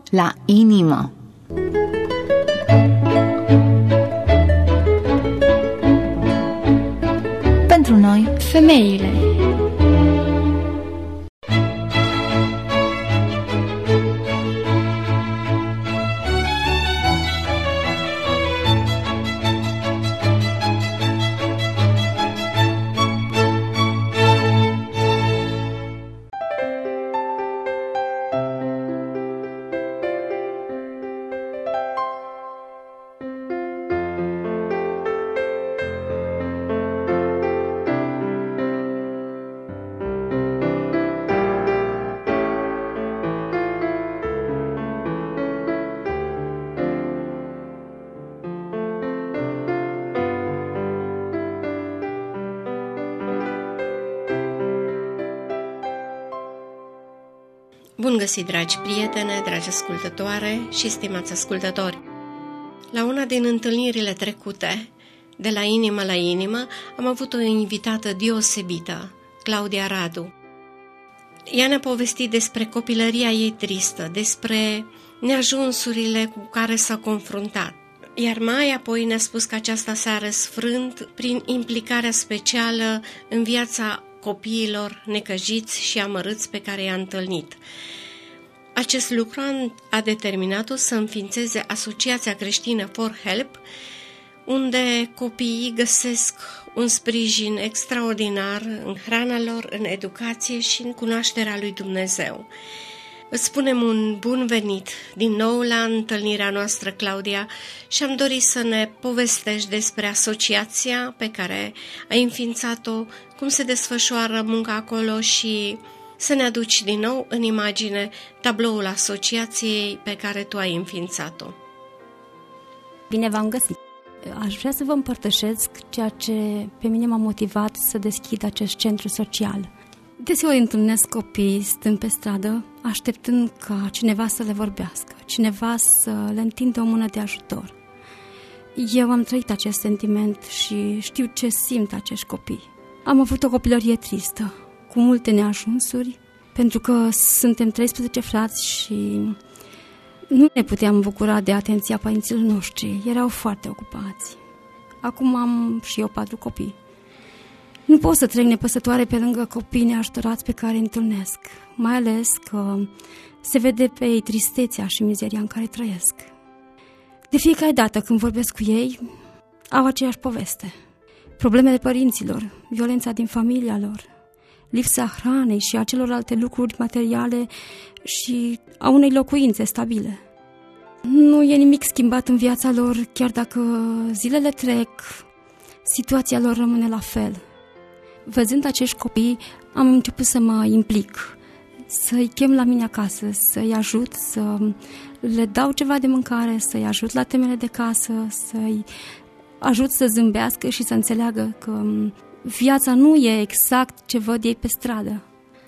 la inimă. Pentru noi, femeile. Bun găsit, dragi prietene, dragi ascultătoare și stimați ascultători! La una din întâlnirile trecute, de la inimă la inimă, am avut o invitată deosebită, Claudia Radu. Ea ne-a povestit despre copilăria ei tristă, despre neajunsurile cu care s-a confruntat. Iar mai apoi ne-a spus că aceasta s-a răsfrânt prin implicarea specială în viața copiilor necăjiți și amărâți pe care i-a întâlnit. Acest lucru a determinat-o să înființeze Asociația Creștină For Help, unde copiii găsesc un sprijin extraordinar în hrana lor, în educație și în cunoașterea lui Dumnezeu. Îți spunem un bun venit din nou la întâlnirea noastră, Claudia, și am dorit să ne povestești despre asociația pe care ai înființat-o, cum se desfășoară munca acolo și să ne aduci din nou în imagine tabloul asociației pe care tu ai înființat-o. Bine v-am găsit! Aș vrea să vă împărtășesc ceea ce pe mine m-a motivat să deschid acest centru social. Deseori întâlnesc copii stând pe stradă, așteptând ca cineva să le vorbească, cineva să le întindă o mână de ajutor. Eu am trăit acest sentiment și știu ce simt acești copii. Am avut o copilărie tristă, cu multe neajunsuri, pentru că suntem 13 frați și nu ne puteam bucura de atenția părinților noștri, erau foarte ocupați. Acum am și eu 4 copii. Nu pot să trec nepăsătoare pe lângă copiii neajutorați pe care îi întâlnesc, mai ales că se vede pe ei tristețea și mizeria în care trăiesc. De fiecare dată când vorbesc cu ei, au aceeași poveste. Problemele părinților, violența din familia lor, lipsa hranei și a celorlalte lucruri materiale și a unei locuințe stabile. Nu e nimic schimbat în viața lor, chiar dacă zilele trec, situația lor rămâne la fel. Văzând acești copii, am început să mă implic, să-i chem la mine acasă, să-i ajut, să le dau ceva de mâncare, să-i ajut la temele de casă, să-i ajut să zâmbească și să înțeleagă că viața nu e exact ce văd ei pe stradă.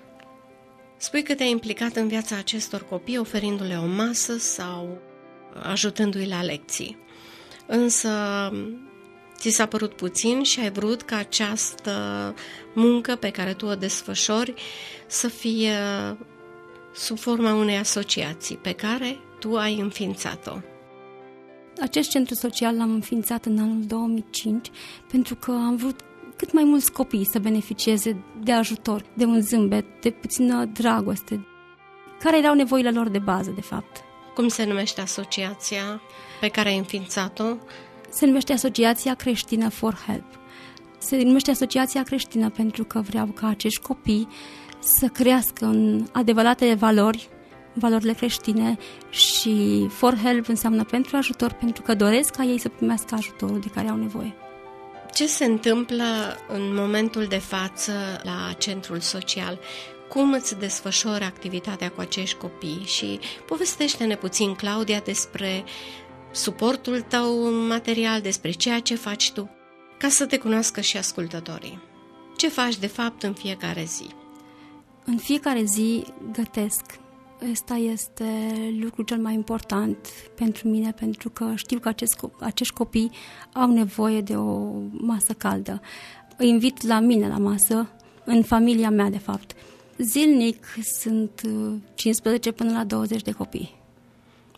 Spui că te-ai implicat în viața acestor copii, oferindu-le o masă sau ajutându-i la lecții. Însă ți s-a părut puțin și ai vrut ca această muncă pe care tu o desfășori să fie sub forma unei asociații pe care tu ai înființat-o. Acest centru social l-am înființat în anul 2005 pentru că am vrut cât mai mulți copii să beneficieze de ajutor, de un zâmbet, de puțină dragoste. Care erau nevoile lor de bază, de fapt? Cum se numește asociația pe care ai înființat-o? Se numește Asociația Creștină For Help. Se numește Asociația Creștină pentru că vreau ca acești copii să crească în adevăratele valori, valorile creștine, și For Help înseamnă pentru ajutor, pentru că doresc ca ei să primească ajutorul de care au nevoie. Ce se întâmplă în momentul de față la centrul social? Cum îți desfășori activitatea cu acești copii? Și povestește-ne puțin, Claudia, despre suportul tău material, despre ceea ce faci tu, ca să te cunoască și ascultătorii. Ce faci, de fapt, în fiecare zi? În fiecare zi gătesc. Ăsta este lucrul cel mai important pentru mine, pentru că știu că acești copii au nevoie de o masă caldă. Îi invit la mine la masă, în familia mea, de fapt. Zilnic sunt 15 până la 20 de copii.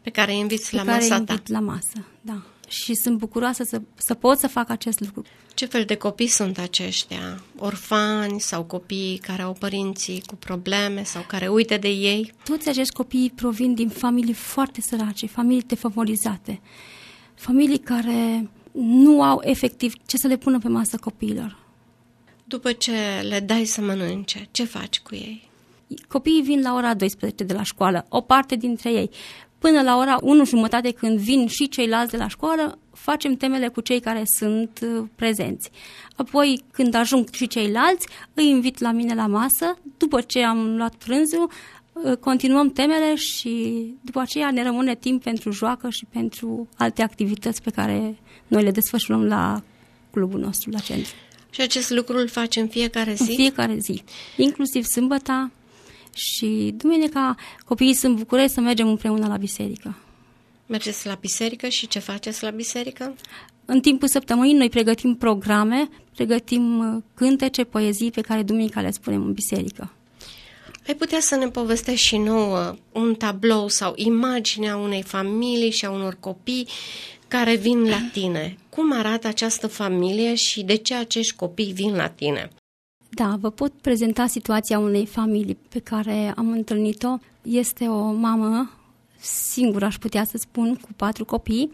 Pe care îi inviți la masa ta. Pe care îi invit la masă, da. Și sunt bucuroasă să pot să fac acest lucru. Ce fel de copii sunt aceștia? Orfani sau copii care au părinții cu probleme sau care uită de ei? Toți acești copii provin din familii foarte sărace, familii defavorizate, familii care nu au efectiv ce să le pună pe masă copiilor. După ce le dai să mănânce, ce faci cu ei? Copiii vin la ora 12 de la școală, o parte dintre ei. Până la ora 1:30, când vin și ceilalți de la școală, facem temele cu cei care sunt prezenți. Apoi, când ajung și ceilalți, îi invit la mine la masă. După ce am luat prânzul, continuăm temele și după aceea ne rămâne timp pentru joacă și pentru alte activități pe care noi le desfășurăm la clubul nostru, la centru. Și acest lucru îl faci în fiecare zi? În fiecare zi, inclusiv sâmbăta și duminica. Copiii sunt bucuroși să mergem împreună la biserică. Mergeți la biserică și ce faceți la biserică? În timpul săptămânii noi pregătim programe, pregătim cântece, poezii pe care duminica le spunem în biserică. Ai putea să ne povestești și nouă un tablou sau imaginea unei familii și a unor copii care vin la tine? Cum arată această familie și de ce acești copii vin la tine? Da, vă pot prezenta situația unei familii pe care am întâlnit-o. Este o mamă singură, aș putea să spun, cu 4 copii.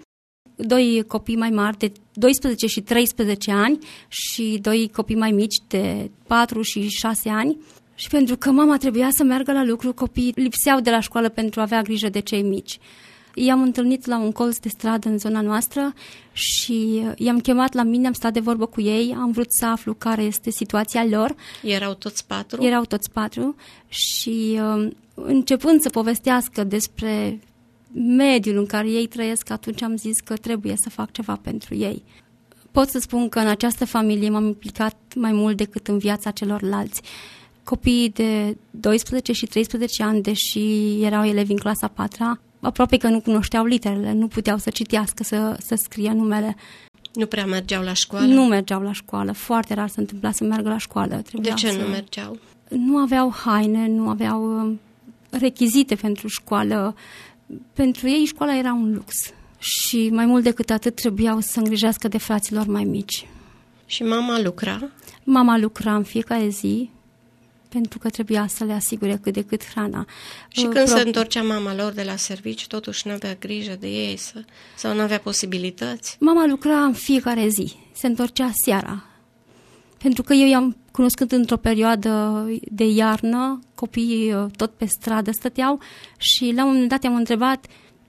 2 copii mai mari de 12 și 13 ani și 2 copii mai mici de 4 și 6 ani. Și pentru că mama trebuia să meargă la lucru, copiii lipseau de la școală pentru a avea grijă de cei mici. I-am întâlnit la un colț de stradă în zona noastră și i-am chemat la mine, am stat de vorbă cu ei, am vrut să aflu care este situația lor. Erau toți 4? Erau toți 4 și începând să povestească despre mediul în care ei trăiesc, atunci am zis că trebuie să fac ceva pentru ei. Pot să spun că în această familie m-am implicat mai mult decât în viața celorlalți. Copiii de 12 și 13 ani, deși erau elevi în clasa 4-a, aproape că nu cunoșteau literele, nu puteau să citească, să scrie numele. Nu prea mergeau la școală? Nu mergeau la școală, foarte rar se întâmpla să meargă la școală. De ce nu mergeau? Nu aveau haine, nu aveau rechizite pentru școală. Pentru ei școala era un lux și mai mult decât atât trebuiau să îngrijească de fraților mai mici. Și mama lucra? Mama lucra în fiecare zi, pentru că trebuia să le asigure cât de cât hrana. Și când se întorcea mama lor de la serviciu, totuși nu avea grijă de ei sau nu avea posibilități? Mama lucra în fiecare zi, se întorcea seara. Pentru că eu i-am cunoscut într-o perioadă de iarnă, copiii tot pe stradă stăteau și la un moment dat i-am întrebat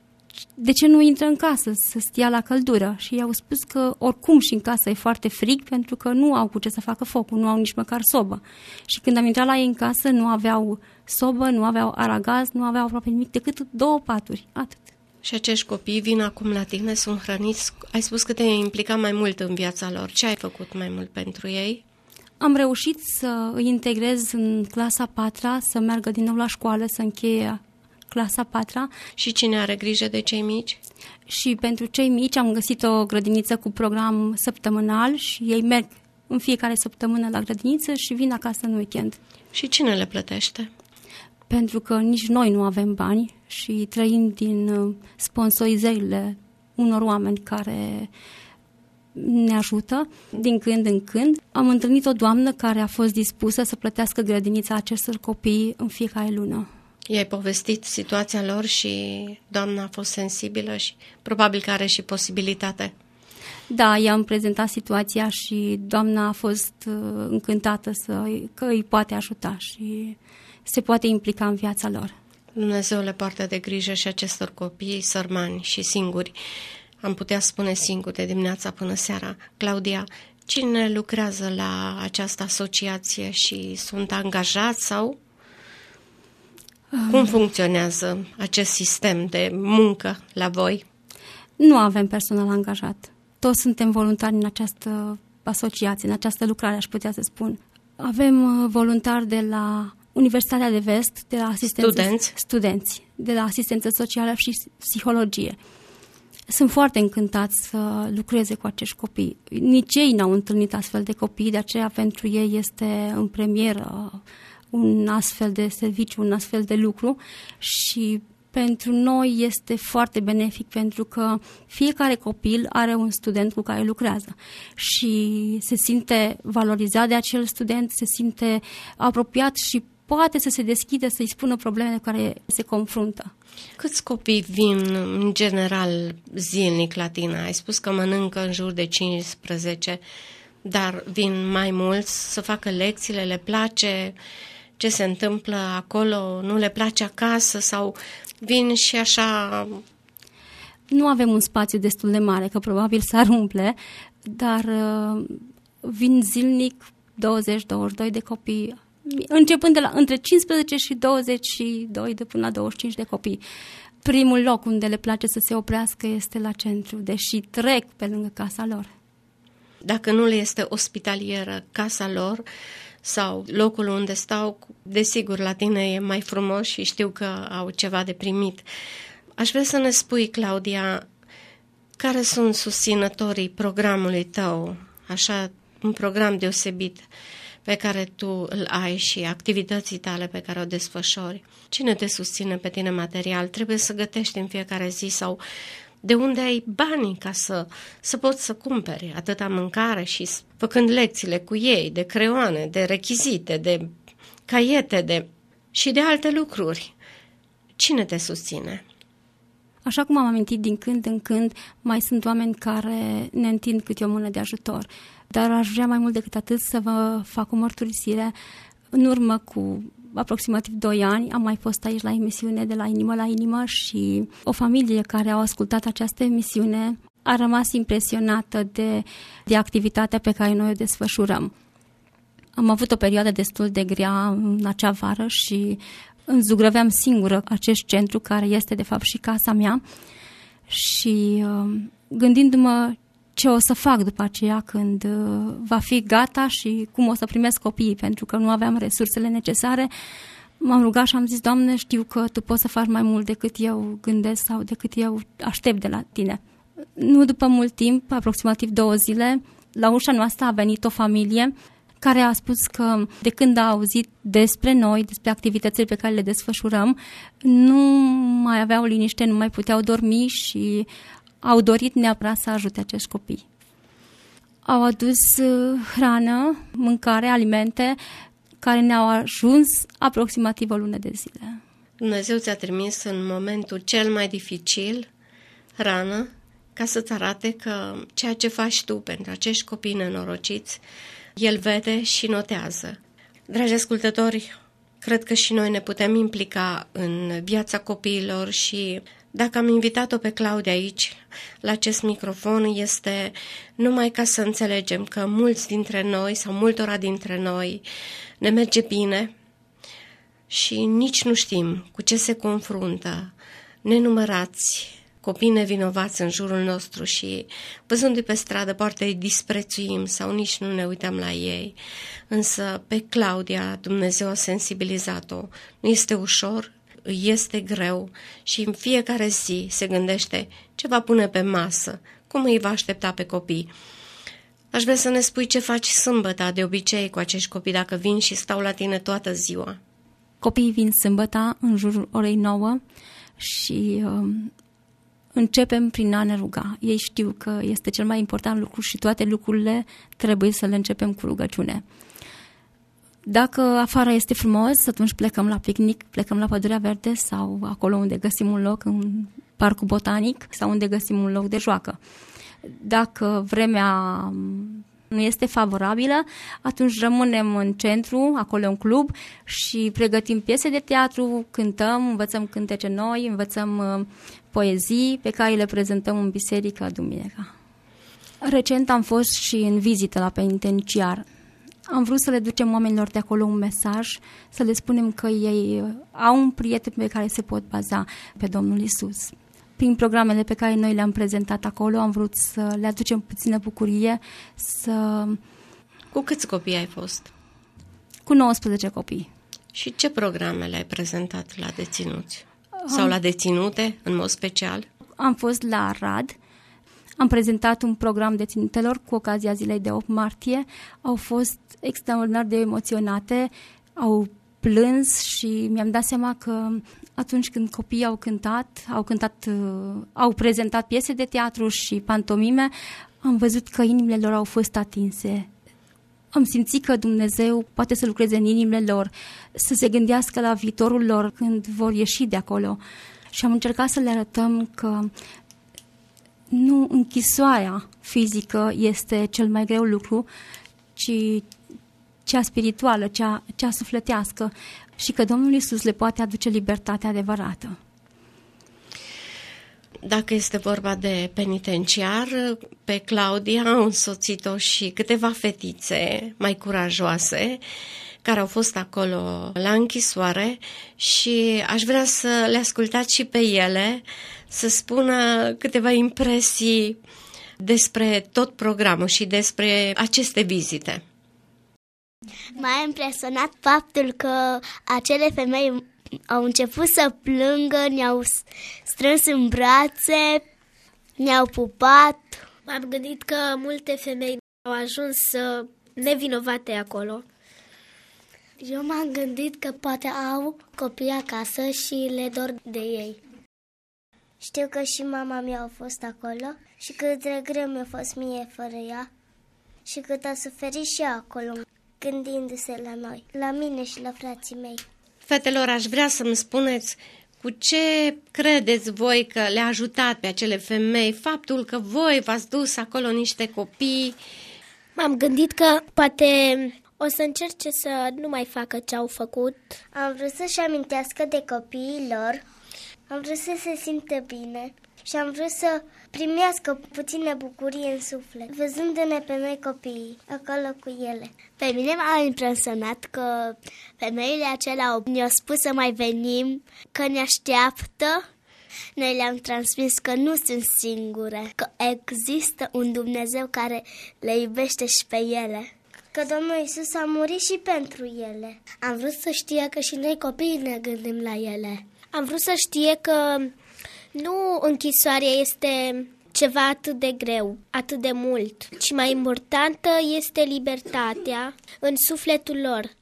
de ce nu intră în casă să stia la căldură și i-au spus că oricum și în casă e foarte frig pentru că nu au cu ce să facă focul, nu au nici măcar sobă. Și când am intrat la ei în casă nu aveau sobă, nu aveau aragaz, nu aveau aproape nimic decât 2 paturi, atât. Și acești copii vin acum la tine, sunt hrăniți? Ai spus că te-ai implicat mai mult în viața lor. Ce ai făcut mai mult pentru ei? Am reușit să îi integrez în clasa 4-a, să meargă din nou la școală, să încheie clasa 4-a. Și cine are grijă de cei mici? Și pentru cei mici am găsit o grădiniță cu program săptămânal și ei merg în fiecare săptămână la grădiniță și vin acasă în weekend. Și cine le plătește? Pentru că nici noi nu avem bani și trăim din sponsorizările unor oameni care ne ajută din când în când. Am întâlnit o doamnă care a fost dispusă să plătească grădinița acestor copii în fiecare lună. I-ai povestit situația lor și doamna a fost sensibilă și probabil că are și posibilitate. Da, i-am prezentat situația și doamna a fost încântată că îi poate ajuta și se poate implica în viața lor. Dumnezeu le poartă de grijă și acestor copii sărmani și singuri. Am putea spune singuri de dimineața până seara. Claudia, cine lucrează la această asociație și sunt angajați sau... Cum funcționează acest sistem de muncă la voi? Nu avem personal angajat. Toți suntem voluntari în această asociație, în această lucrare, aș putea să spun. Avem voluntari de la Universitatea de Vest, de la asistență, studenți, de la asistență socială și psihologie. Sunt foarte încântați să lucreze cu acești copii. Nici ei n-au întâlnit astfel de copii, de aceea pentru ei este în premieră un astfel de serviciu, un astfel de lucru și Pentru noi este foarte benefic pentru că fiecare copil are un student cu care lucrează și se simte valorizat de acel student, se simte apropiat și poate să se deschide, să-i spună problemele cu care se confruntă. Câți copii vin în general zilnic la tine? Ai spus că mănâncă în jur de 15, dar vin mai mulți să facă lecțiile, le place ce se întâmplă acolo, nu le place acasă sau vin și așa? Nu avem un spațiu destul de mare, că probabil s-ar umple, dar vin zilnic 20-22 de copii, începând de la între 15 și 22 de până la 25 de copii. Primul loc unde le place să se oprească este la centru, deși trec pe lângă casa lor. Dacă nu le este ospitalieră casa lor sau locul unde stau, desigur la tine e mai frumos și știu că au ceva de primit. Aș vrea să ne spui, Claudia, care sunt susținătorii programului tău, așa un program deosebit pe care tu îl ai și activității tale pe care o desfășori. Cine te susține pe tine material? Trebuie să gătești în fiecare zi sau de unde ai banii ca să poți să cumperi atâta mâncare și făcând lecțiile cu ei, de creioane, de rechizite, de caiete și de alte lucruri. Cine te susține? Așa cum am amintit, din când în când mai sunt oameni care ne întind câte o mână de ajutor. Dar aș vrea mai mult decât atât să vă fac o mărturisire. În urmă cu aproximativ 2 ani am mai fost aici la emisiune de La Inimă la Inimă și o familie care au ascultat această emisiune a rămas impresionată de activitatea pe care noi o desfășurăm. Am avut o perioadă destul de grea în acea vară și înzugrăveam singură acest centru care este de fapt și casa mea și gândindu-mă ce o să fac după aceea când va fi gata și cum o să primesc copiii, pentru că nu aveam resursele necesare, m-am rugat și am zis: Doamne, știu că Tu poți să faci mai mult decât eu gândesc sau decât eu aștept de la Tine. Nu după mult timp, aproximativ 2 zile, la ușa noastră a venit o familie care a spus că de când a auzit despre noi, despre activitățile pe care le desfășurăm, nu mai aveau liniște, nu mai puteau dormi și au dorit neapărat să ajute acești copii. Au adus hrană, mâncare, alimente care ne-au ajuns aproximativ o lună de zile. Dumnezeu ți-a trimis în momentul cel mai dificil hrană ca să-ți arate că ceea ce faci tu pentru acești copii nenorociți, El vede și notează. Dragi ascultători, cred că și noi ne putem implica în viața copiilor și dacă am invitat-o pe Claudia aici, la acest microfon, este numai ca să înțelegem că mulți dintre noi sau multora dintre noi ne merge bine și nici nu știm cu ce se confruntă nenumărați copii nevinovați în jurul nostru și văzându-i pe stradă poate îi disprețuim sau nici nu ne uităm la ei. Însă pe Claudia Dumnezeu a sensibilizat-o. Nu este ușor, îi este greu și în fiecare zi se gândește ce va pune pe masă, cum îi va aștepta pe copii. Aș vrea să ne spui ce faci sâmbătă de obicei cu acești copii dacă vin și stau la tine toată ziua. Copiii vin sâmbătă în jurul orei 9 și începem prin a ne ruga. Ei știu că este cel mai important lucru și toate lucrurile trebuie să le începem cu rugăciune. Dacă afară este frumos, atunci plecăm la picnic, plecăm la Pădurea Verde sau acolo unde găsim un loc, în Parcul Botanic sau unde găsim un loc de joacă. Dacă vremea nu este favorabilă, atunci rămânem în centru, acolo un club și pregătim piese de teatru, cântăm, învățăm cântece noi, învățăm poezii pe care le prezentăm în biserică duminica. Recent am fost și în vizită la penitenciar. Am vrut să le ducem oamenilor de acolo un mesaj, să le spunem că ei au un prieten pe care se pot baza, pe Domnul Iisus. Prin programele pe care noi le-am prezentat acolo, am vrut să le aducem puțină bucurie, să... Cu câți copii ai fost? Cu 19 copii. Și ce programe le-ai prezentat la deținuți? Sau la deținute, în mod special? Am fost la Arad, am prezentat un program deținutelor cu ocazia zilei de 8 martie. Au fost extraordinar de emoționate, au plâns și mi-am dat seama că atunci când copiii au prezentat piese de teatru și pantomime, am văzut că inimile lor au fost atinse. Am simțit că Dumnezeu poate să lucreze în inimile lor, să se gândească la viitorul lor când vor ieși de acolo. Și am încercat să le arătăm că nu închisoarea fizică este cel mai greu lucru, ci cea spirituală, cea sufletească, și că Domnul Iisus le poate aduce libertatea adevărată. Dacă este vorba de penitenciar, pe Claudia au însoțit-o și câteva fetițe mai curajoase care au fost acolo la închisoare și aș vrea să le ascultați și pe ele, să spună câteva impresii despre tot programul și despre aceste vizite. M-a impresionat faptul că acele femei au început să plângă, ne-au strâns în brațe, ne-au pupat. M-am gândit că multe femei au ajuns nevinovate acolo. Eu m-am gândit că poate au copii acasă și le dor de ei. Știu că și mama mea a fost acolo și cât de greu mi-a fost mie fără ea și cât a suferit și ea acolo, gândindu-se la noi, la mine și la frații mei. Fetelor, aș vrea să-mi spuneți cu ce credeți voi că le-a ajutat pe acele femei faptul că voi v-ați dus acolo niște copii. M-am gândit că poate o să încerce să nu mai facă ce au făcut. Am vrut să-și amintească de copiii lor, am vrut să se simtă bine și am vrut să primească puțină bucurie în suflet, văzându-ne pe noi copiii acolo cu ele. Pe mine m-a impresionat că femeile acelea ne-au spus să mai venim, că ne așteaptă. Noi le-am transmis că nu sunt singure, că există un Dumnezeu care le iubește și pe ele. Că Domnul Iisus a murit și pentru ele. Am vrut să știe că și noi copiii ne gândim la ele. Am vrut să știe că nu închisoarea este ceva atât de greu, atât de mult, ci mai importantă este libertatea în sufletul lor.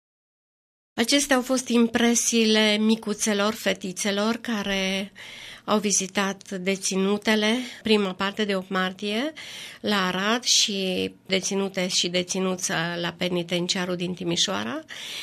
Acestea au fost impresiile micuțelor, fetițelor care au vizitat deținutele, prima parte de 8 martie, la Arad și deținute și deținuță la penitenciarul din Timișoara,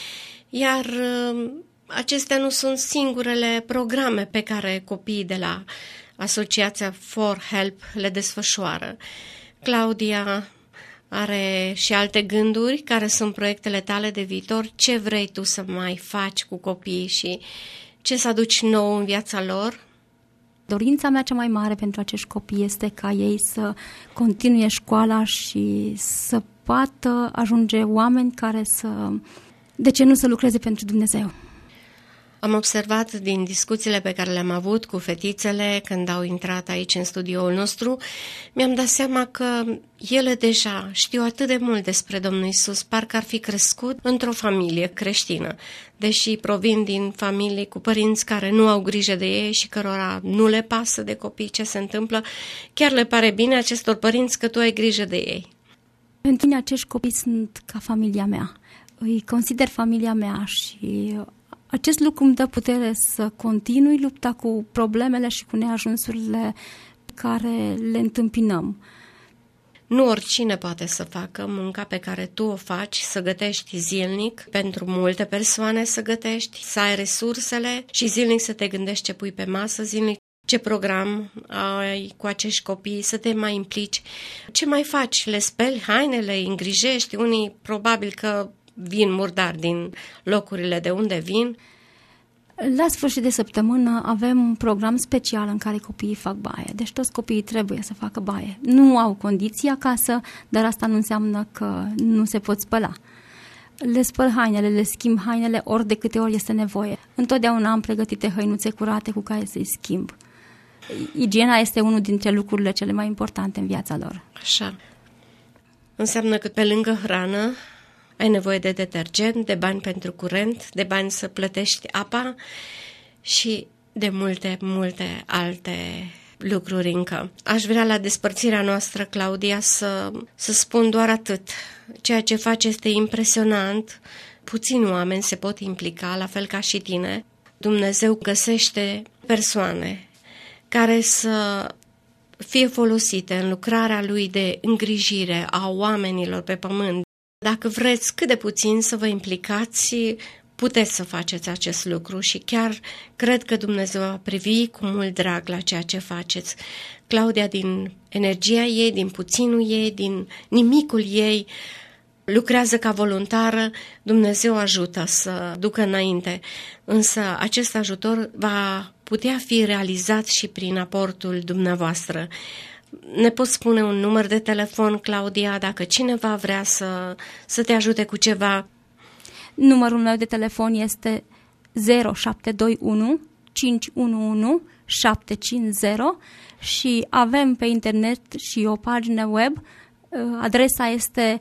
iar acestea nu sunt singurele programe pe care copiii de la Asociația For Help le desfășoară. Claudia are și alte gânduri, care sunt proiectele tale de viitor, ce vrei tu să mai faci cu copiii și ce să aduci nou în viața lor? Dorința mea cea mai mare pentru acești copii este ca ei să continue școala și să poată ajunge oameni care de ce nu să lucreze pentru Dumnezeu. Am observat din discuțiile pe care le-am avut cu fetițele când au intrat aici în studioul nostru, mi-am dat seama că ele deja știu atât de mult despre Domnul Iisus, parcă ar fi crescut într-o familie creștină, deși provin din familii cu părinți care nu au grijă de ei și cărora nu le pasă de copii ce se întâmplă, chiar le pare bine acestor părinți că tu ai grijă de ei. Pentru mine acești copii sunt ca familia mea, îi consider familia mea și acest lucru îmi dă putere să continui lupta cu problemele și cu neajunsurile care le întâmpinăm. Nu oricine poate să facă munca pe care tu o faci, să gătești zilnic, pentru multe persoane să gătești, să ai resursele și zilnic să te gândești ce pui pe masă, zilnic ce program ai cu acești copii, să te mai implici. Ce mai faci? Le speli hainele, îi îngrijești? Unii probabil că vin murdari din locurile de unde vin. La sfârșit de săptămână avem un program special în care copiii fac baie. Deci toți copiii trebuie să facă baie. Nu au condiții acasă, dar asta nu înseamnă că nu se pot spăla. Le spăl hainele, le schimb hainele ori de câte ori este nevoie. Întotdeauna am pregătite hăinuțe curate cu care să-i schimb. Igiena este unul dintre lucrurile cele mai importante în viața lor. Așa. Înseamnă că pe lângă hrană ai nevoie de detergent, de bani pentru curent, de bani să plătești apa și de multe, multe alte lucruri încă. Aș vrea la despărțirea noastră, Claudia, să spun doar atât. Ceea ce faci este impresionant. Puțini oameni se pot implica, la fel ca și tine. Dumnezeu găsește persoane care să fie folosite în lucrarea Lui de îngrijire a oamenilor pe pământ. Dacă vreți cât de puțin să vă implicați, puteți să faceți acest lucru și chiar cred că Dumnezeu va privi cu mult drag la ceea ce faceți. Claudia, din energia ei, din puținul ei, din nimicul ei, lucrează ca voluntară, Dumnezeu ajută să ducă înainte, însă acest ajutor va putea fi realizat și prin aportul dumneavoastră. Ne poți spune un număr de telefon, Claudia, dacă cineva vrea să te ajute cu ceva? Numărul meu de telefon este 0721 511 750 și avem pe internet și o pagină web. Adresa este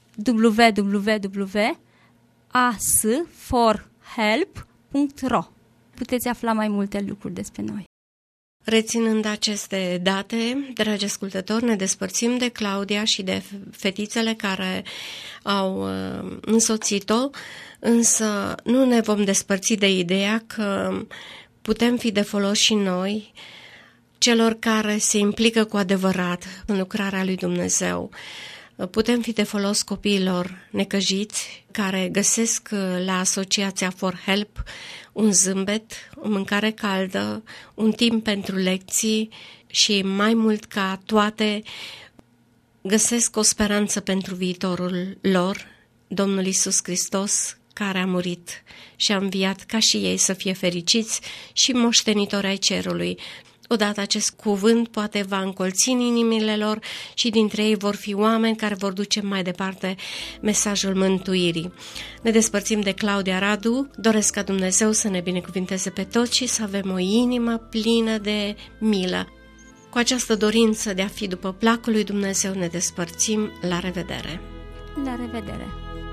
www.asforhelp.ro. Puteți afla mai multe lucruri despre noi. Reținând aceste date, dragi ascultători, ne despărțim de Claudia și de fetițele care au însoțit-o, însă nu ne vom despărți de ideea că putem fi de folos și noi celor care se implică cu adevărat în lucrarea lui Dumnezeu. Putem fi de folos copiilor necăjiți care găsesc la Asociația For Help un zâmbet, o mâncare caldă, un timp pentru lecții și mai mult ca toate găsesc o speranță pentru viitorul lor, Domnul Iisus Hristos, care a murit și a înviat ca și ei să fie fericiți și moștenitori ai cerului. Odată acest cuvânt poate va încolți în inimile lor și dintre ei vor fi oameni care vor duce mai departe mesajul mântuirii. Ne despărțim de Claudia Radu, doresc ca Dumnezeu să ne binecuvinteze pe toți și să avem o inimă plină de milă. Cu această dorință de a fi după placul lui Dumnezeu ne despărțim. La revedere! La revedere!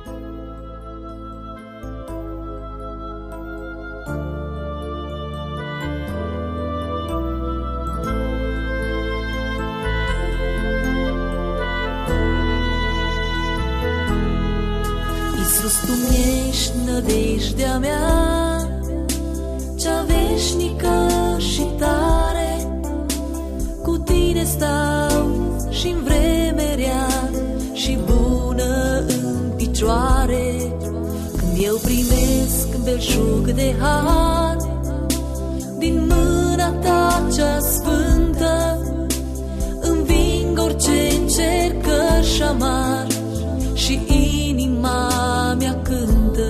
Iisus, Tu mi-ești nădejdea mea, cea veșnică și tare. Cu Tine stau și-n vreme rea și bună în picioare. Când eu primesc belșug de har din mâna Ta cea sfântă, înving orice încercări și amar și inima mea cântă.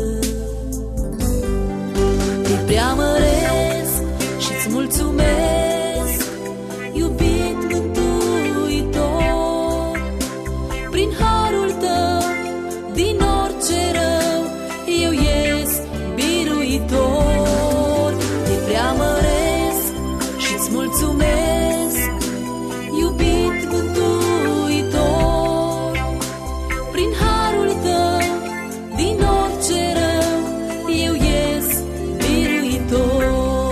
Te preamăresc și-ți mulțumesc, iubit Mântuitor. Prin harul Tău, din orice rău, eu ies biruitor. Te preamăresc și-ți mulțumesc, iubit Mântuitor. Prin harul Tău, din orice rău, eu ies biruitor.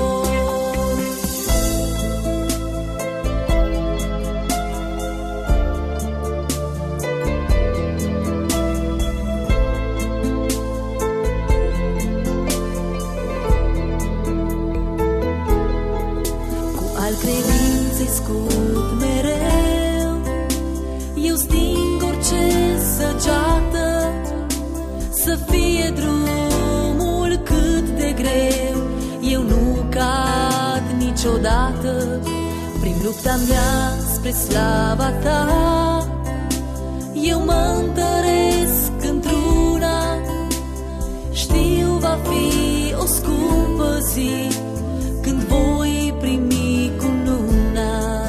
Cu al credinței scut mereu, eu sting orice săgeată, să fie drumul cât de greu, eu nu cad niciodată. Prin lupta mea spre slava Ta, eu mă întăresc într-una, știu va fi o scumpă zi când voi primi cununa.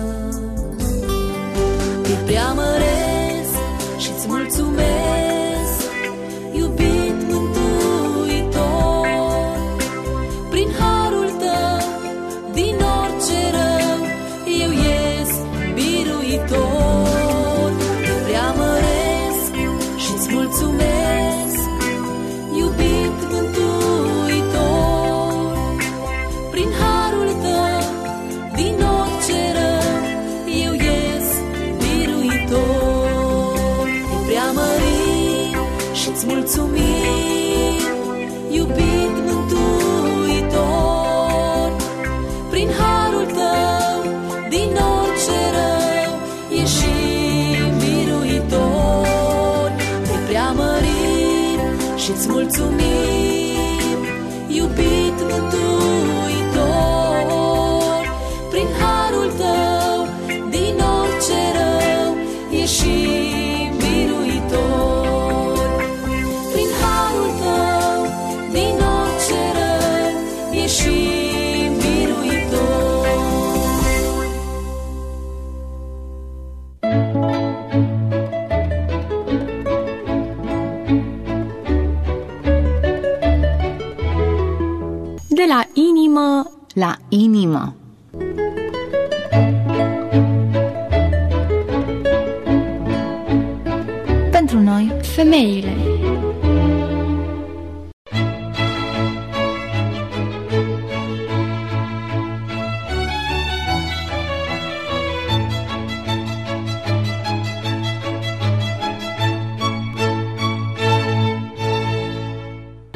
Te preamăresc și-ți mulțumesc, iubit Mântuitor. Prin harul Tău, din orice rău, eu ies biruitor. Te preamăresc și-ți mulțumesc, iubit Mântuitor. Prin harul Tău, din orice rău, eu ies biruitor. Te preamărim și-ți mulțumim, iubit Mântuitor. și-ți mulțumim, iubit Mântuitor. Prin harul tău, din orice rău, ieșim biruitor. Prin harul tău, din orice rău, ieșim biruitor. De la inimă la inimă. Pentru noi, Femeile.